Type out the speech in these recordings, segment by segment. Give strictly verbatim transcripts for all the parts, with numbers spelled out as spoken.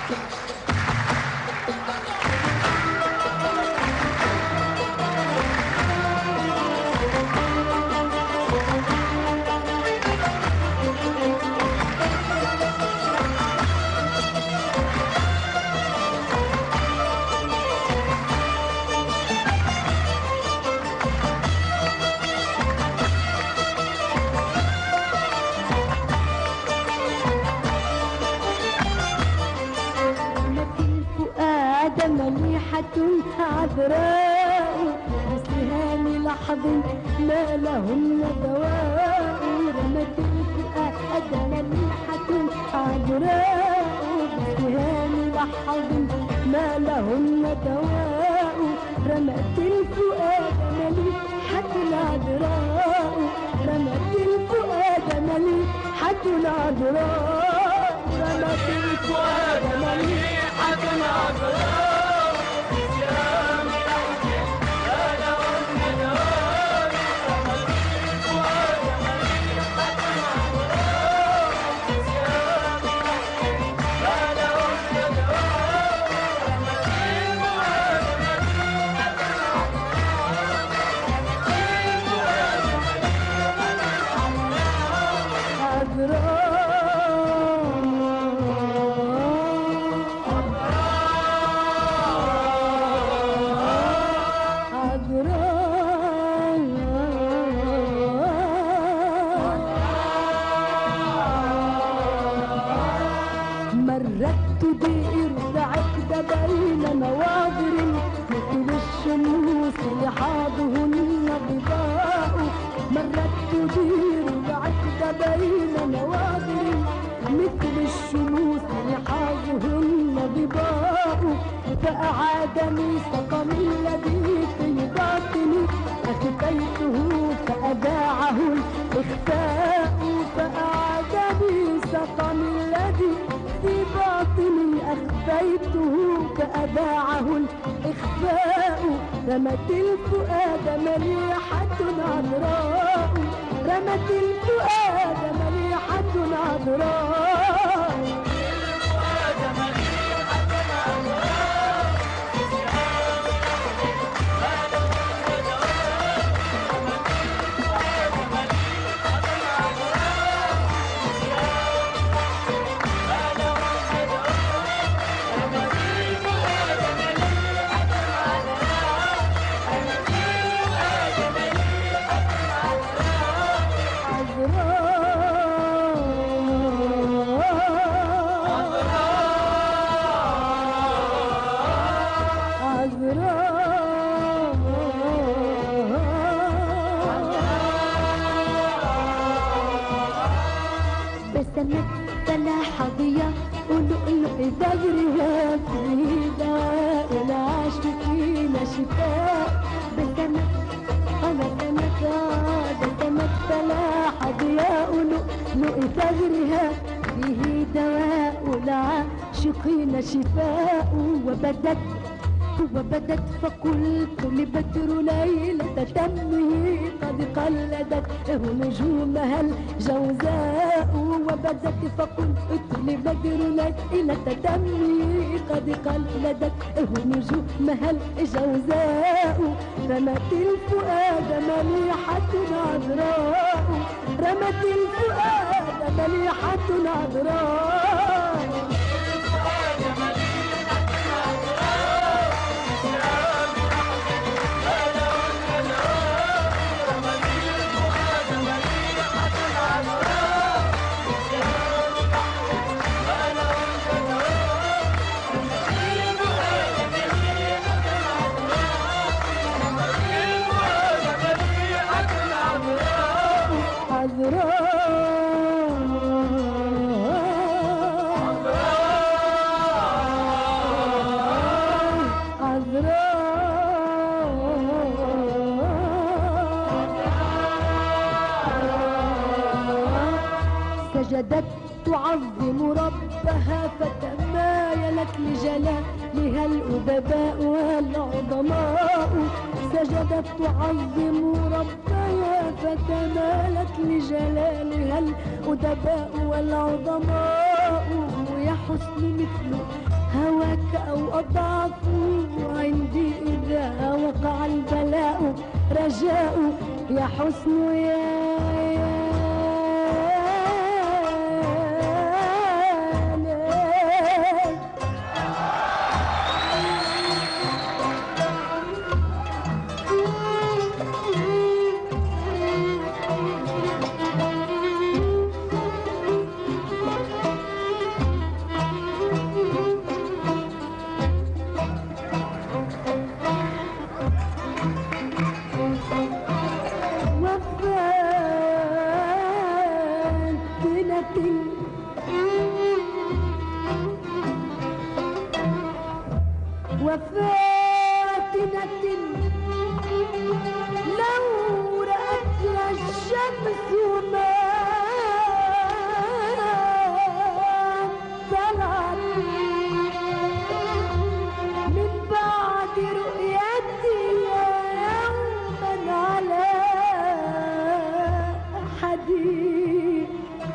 مليحة عذراء بسهام لحظ ما لهن دواء. رمت الفؤاد مليحة عذراء بسهام لحظ ما لهن دواء. رمت الفؤاد مليحة عذراء رمت الفؤاد مليحة عذراء رمت الفؤاد مليحة عذراء. مرت تدير العقد بين نواظر مثل الشموس لحاظهن ضباء. مرت تدير العقد بين نواظر مثل الشموس لحاظهن ضباء. فأعادني سقم الذي في باطني أخفيته فأذاعه الإخفاء. فأعادني سقم الذي في باطني أخفيته فأذاعه الإخفاء. رمت الفؤاد مليحة عذراء رمت الفؤاد مليحة عذراء. بسمت فلاح ضياء ولؤلؤ ذجرها في دواء العاشقين شفاء. بسمت بسمت بسمت فلاح ضياء لؤلؤ ذجرها فيه دواء العاشقين شفاء. وبدت وبدت فقلت لبدر ليلة تمه قد قلدته نجومها الجوزاء. وبدت فقلت لبدر ليلة تمه قد قلدته نجومها الجوزاء. رمت الفؤاد مليحة عذراء رمت الفؤاد مليحة عذراء. سجدت تعظم ربها فتمايلت لجلالها الأدباء والعظماء. سجدت تعظم ربها فتمالت لجلالها الأدباء والعظماء. يا حسن مثل أو أضعفوا عندي إذا وقع البلاء رجاء يا حسن يا وفاتنة لو رأتها الشمس ما طلعت من بعد رؤيتها يوما على حديد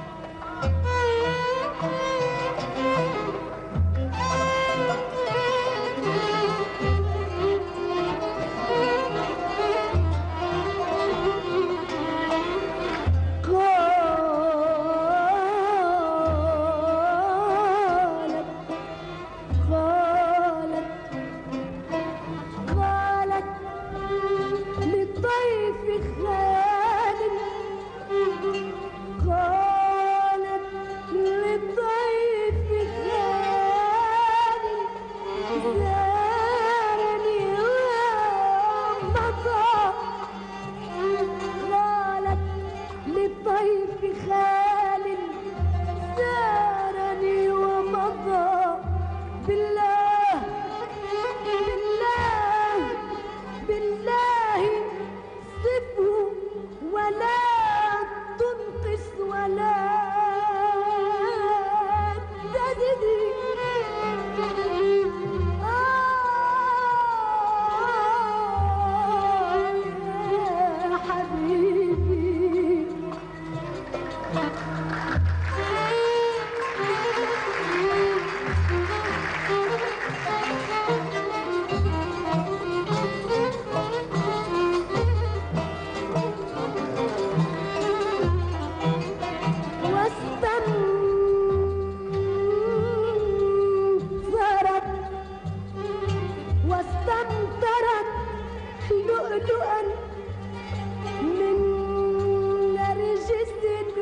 واستمطرت لؤلؤا من نرجس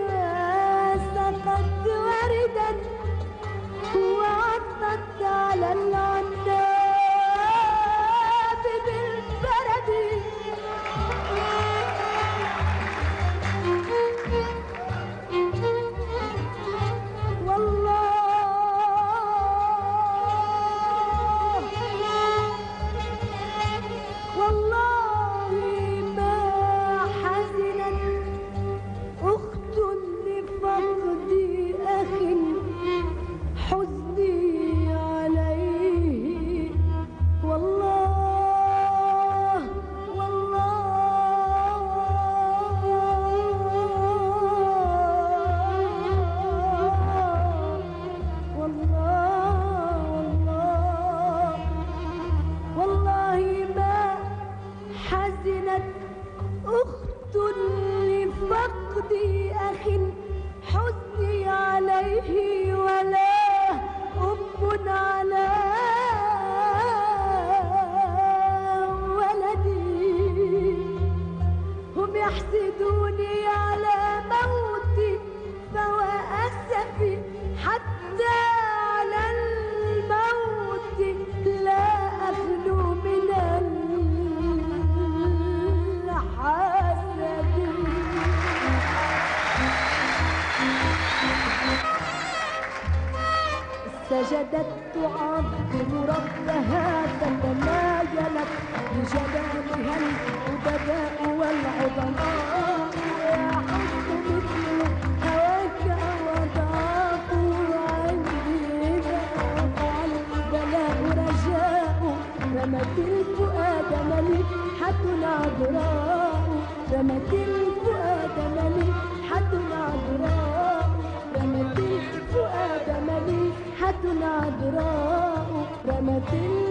وسقت وردا وعطت على العناب بالبرد والله والله ما حزنت أخت لفقد أخ حزني عليه والله والله والله والله ما حزنت أخت لفقد أخ حزني عليه ولا أم على ولدي هم يحسدوني على موتي فوأسفي حتى على الموت لا أخلو من الحسد سجدت تعظم ربها فتمايلت لجلالها الأدباء والعظماء يا حسن مثل هواك وضعفوا عندي إذا وقع البلاء رجاء رمت الفؤاد مليحة عذراء رمت الفؤاد مليحة عذراء رمت الفؤاد مليحة عذراء رمت